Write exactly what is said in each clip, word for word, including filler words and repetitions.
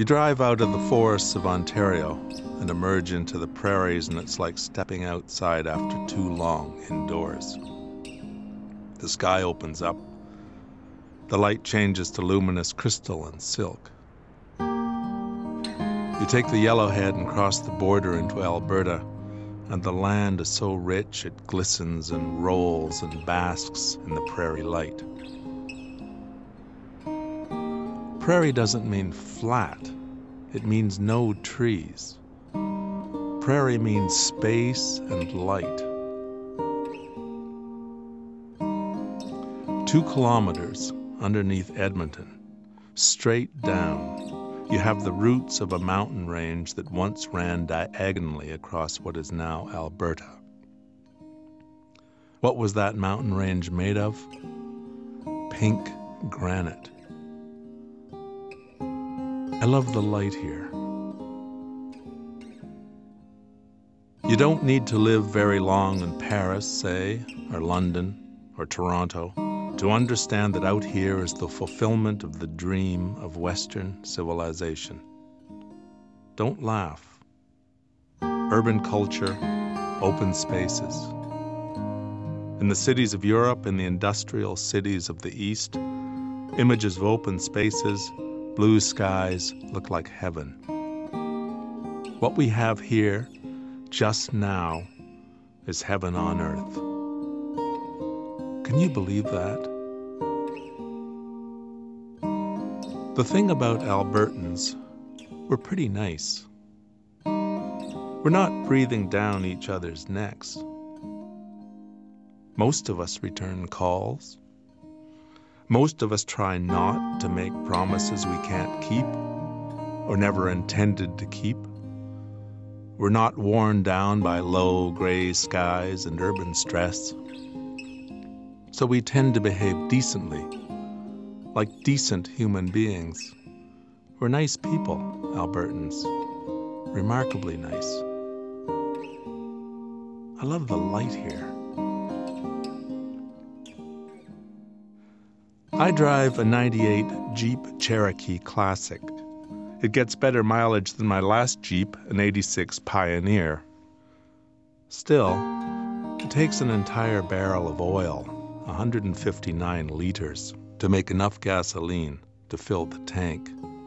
You drive out of the forests of Ontario and emerge into the prairies, and it's like stepping outside after too long indoors. The sky opens up. The light changes to luminous crystal and silk. You take the Yellowhead and cross the border into Alberta, and the land is so rich it glistens and rolls and basks in the prairie light. Prairie doesn't mean flat. It means no trees. Prairie means space and light. Two kilometers underneath Edmonton, straight down, you have the roots of a mountain range that once ran diagonally across what is now Alberta. What was that mountain range made of? Pink granite. I love the light here. You don't need to live very long in Paris, say, or London, or Toronto, to understand that out here is the fulfillment of the dream of Western civilization. Don't laugh. Urban culture, open spaces. In the cities of Europe and the industrial cities of the East, images of open spaces, blue skies look like heaven. What we have here, just now, is heaven on earth. Can you believe that? The thing about Albertans, we're pretty nice. We're not breathing down each other's necks. Most of us return calls. Most of us try not to make promises we can't keep or never intended to keep. We're not worn down by low gray skies and urban stress. So we tend to behave decently, like decent human beings. We're nice people, Albertans. Remarkably nice. I love the light here. I drive a ninety-eight Jeep Cherokee Classic. It gets better mileage than my last Jeep, an eighty-six Pioneer. Still, it takes an entire barrel of oil, one hundred fifty-nine liters, to make enough gasoline to fill the tank.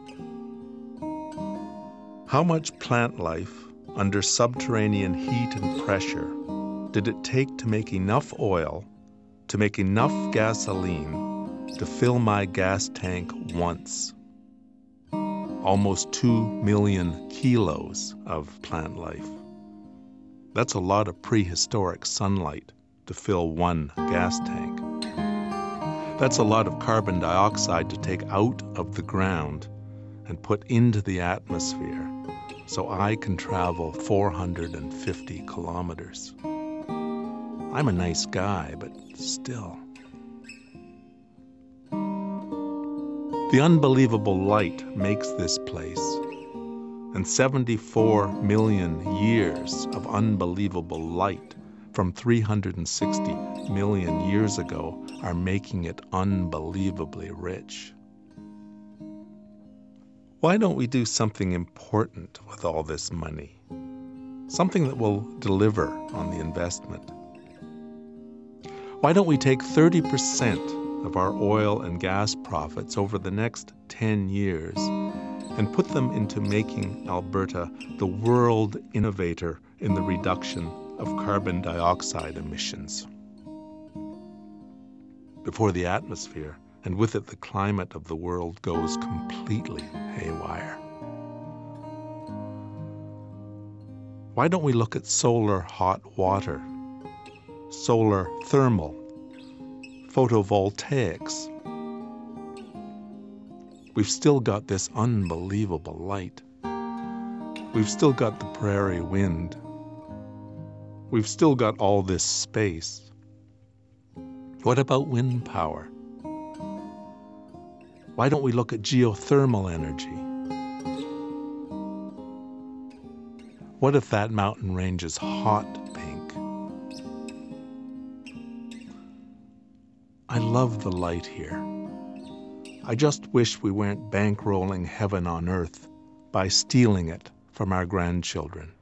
How much plant life under subterranean heat and pressure did it take to make enough oil, to make enough gasoline, to fill my gas tank once? Almost two million kilos of plant life. That's a lot of prehistoric sunlight to fill one gas tank. That's a lot of carbon dioxide to take out of the ground and put into the atmosphere so I can travel four hundred fifty kilometers. I'm a nice guy, but still. The unbelievable light makes this place, and seventy-four million years of unbelievable light from three hundred sixty million years ago are making it unbelievably rich. Why don't we do something important with all this money? Something that will deliver on the investment. Why don't we take thirty percent of our oil and gas profits over the next ten years and put them into making Alberta the world innovator in the reduction of carbon dioxide emissions? Before the atmosphere, and with it the climate of the world, goes completely haywire. Why don't we look at solar hot water, solar thermal, photovoltaics? We've still got this unbelievable light. We've still got the prairie wind. We've still got all this space. What about wind power? Why don't we look at geothermal energy? What if that mountain range is hot pink? I love the light here. I just wish we weren't bankrolling heaven on earth by stealing it from our grandchildren.